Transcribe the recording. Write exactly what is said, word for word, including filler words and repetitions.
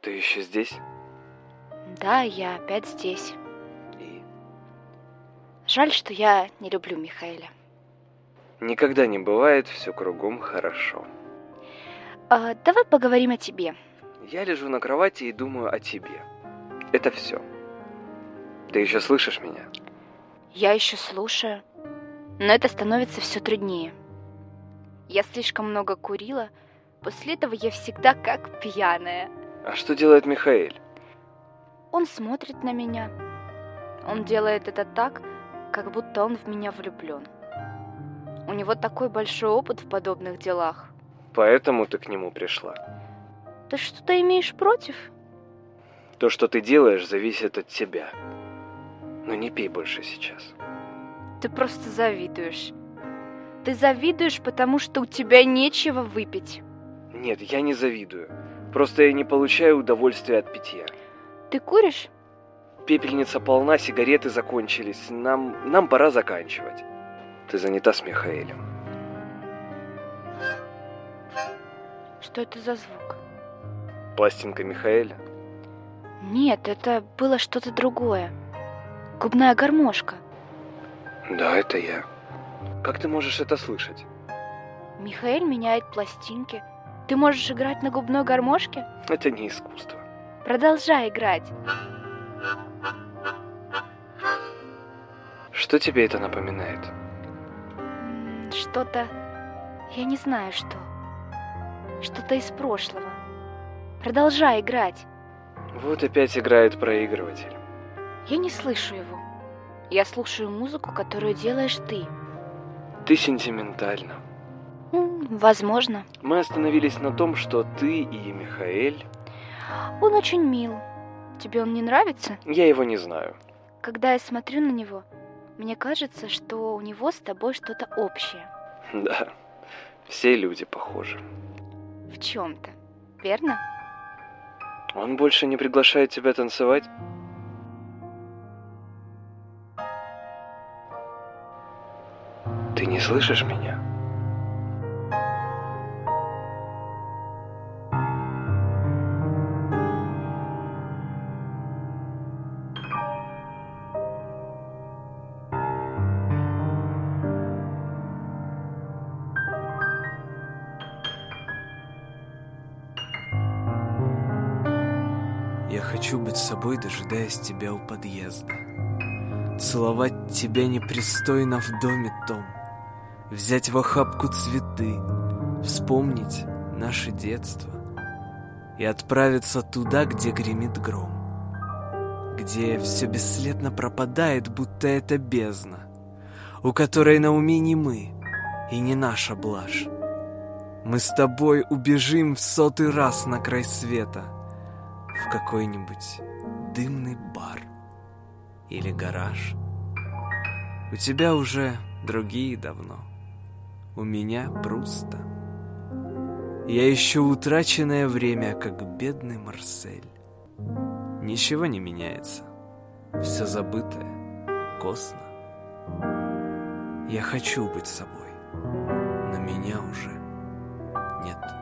Ты еще здесь? Да, я опять здесь. И? Жаль, что я не люблю Михаэля. Никогда не бывает все кругом хорошо. А, давай поговорим о тебе. Я лежу на кровати и думаю о тебе. Это все. Ты еще слышишь меня? Я еще слушаю, но это становится все труднее. Я слишком много курила, после этого я всегда как пьяная. А что делает Михаэль? Он смотрит на меня. Он делает это так, как будто он в меня влюблен. У него такой большой опыт в подобных делах. Поэтому ты к нему пришла. Ты что-то имеешь против? То, что ты делаешь, зависит от тебя. Но не пей больше сейчас. Ты просто завидуешь. Ты завидуешь, потому что у тебя нечего выпить. Нет, я не завидую. Просто я не получаю удовольствия от питья. Ты куришь? Пепельница полна, сигареты закончились. Нам, нам пора заканчивать. Ты занята с Михаэлем. Что это за звук? Пластинка Михаэля? Нет, это было что-то другое. Губная гармошка. Да, это я. Как ты можешь это слышать? Михаэль меняет пластинки. Ты можешь играть на губной гармошке? Это не искусство. Продолжай играть. Что тебе это напоминает? Что-то... Я не знаю что. Что-то из прошлого. Продолжай играть. Вот опять играет проигрыватель. Я не слышу его. Я слушаю музыку, которую делаешь ты. Ты сентиментальна. Возможно. Мы остановились на том, что ты и Михаэль... Он очень мил. Тебе он не нравится? Я его не знаю. Когда я смотрю на него, мне кажется, что у него с тобой что-то общее. Да, все люди похожи. В чем-то, верно? Он больше не приглашает тебя танцевать? Ты не слышишь меня? Я хочу быть собой, дожидаясь тебя у подъезда. Целовать тебя непристойно в доме том. Взять в охапку цветы, вспомнить наше детство и отправиться туда, где гремит гром, где все бесследно пропадает, будто это бездна, у которой на уме не мы и не наша блажь. Мы с тобой убежим в сотый раз на край света, в какой-нибудь дымный бар или гараж. У тебя уже другие давно, у меня просто. Я ищу утраченное время, как бедный Марсель. Ничего не меняется, все забытое, косно. Я хочу быть собой, но меня уже нет.